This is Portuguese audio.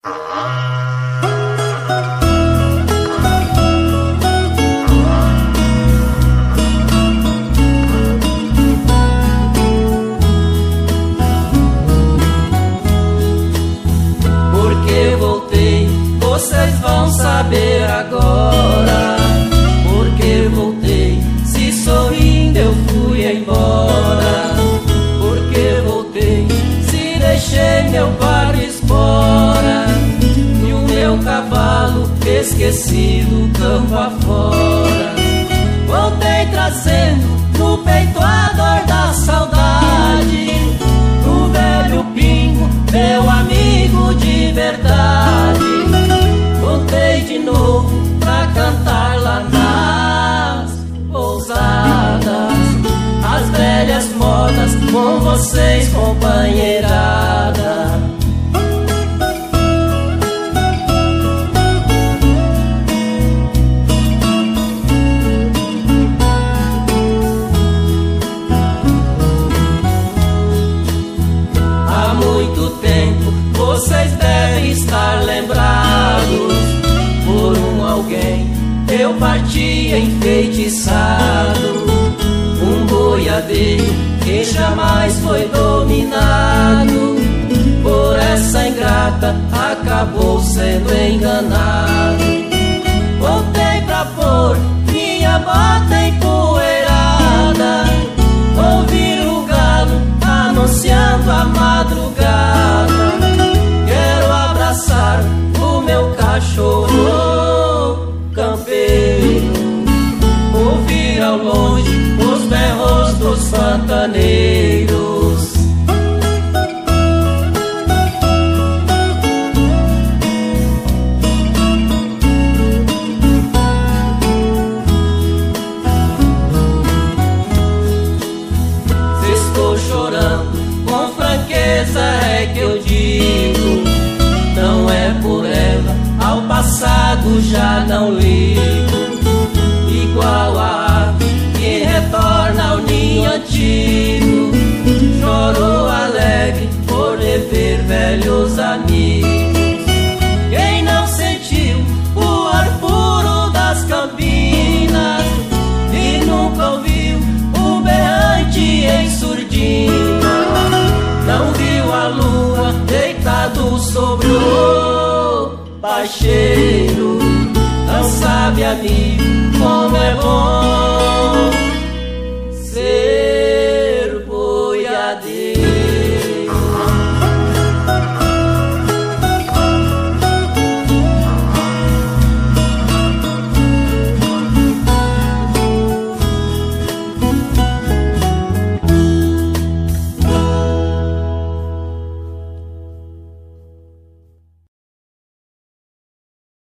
Porque voltei, vocês vão saber agora. Porque voltei, se sorrindo eu fui embora. Porque voltei, se deixei meu barco espora e o meu cavalo esquecido campo afora. Voltei trazendo no peito a dor da saudade do velho pingo, meu amigo de verdade. Voltei de novo pra cantar lá nas pousadas as velhas modas com vocês, companheirada. Há muito tempo vocês devem estar lembrados por um alguém eu parti enfeitiçado, um boiadeiro que jamais foi dominado por essa ingrata, acabou sendo enganado. Voltei pra pôr minha bota empoeirada, ouvir o galo anunciando a madrugada. Quero abraçar o meu cachorro campeiro, ouvir ao longe os berros dos pantaneiros. Se estou chorando, com franqueza é que eu digo, não é por ela, ao passado já não ligo. Igual a ave que retorna ao ninho antigo, chorou alegre por rever velhos amigos. Quem não sentiu o ar puro das campinas e nunca ouviu o berrante em surdina, não viu a lua deitado sobre o baixeiro, não sabe, amigo, como é bom